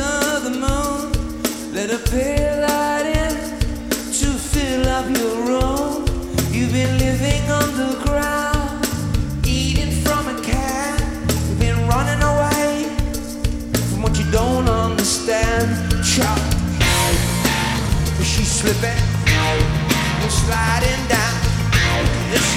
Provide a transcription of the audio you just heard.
of the moon. Let a pale light in to fill up your room. You've been living underground, eating from a can. You've been running away from what you don't understand. Chop, she's slipping and sliding down.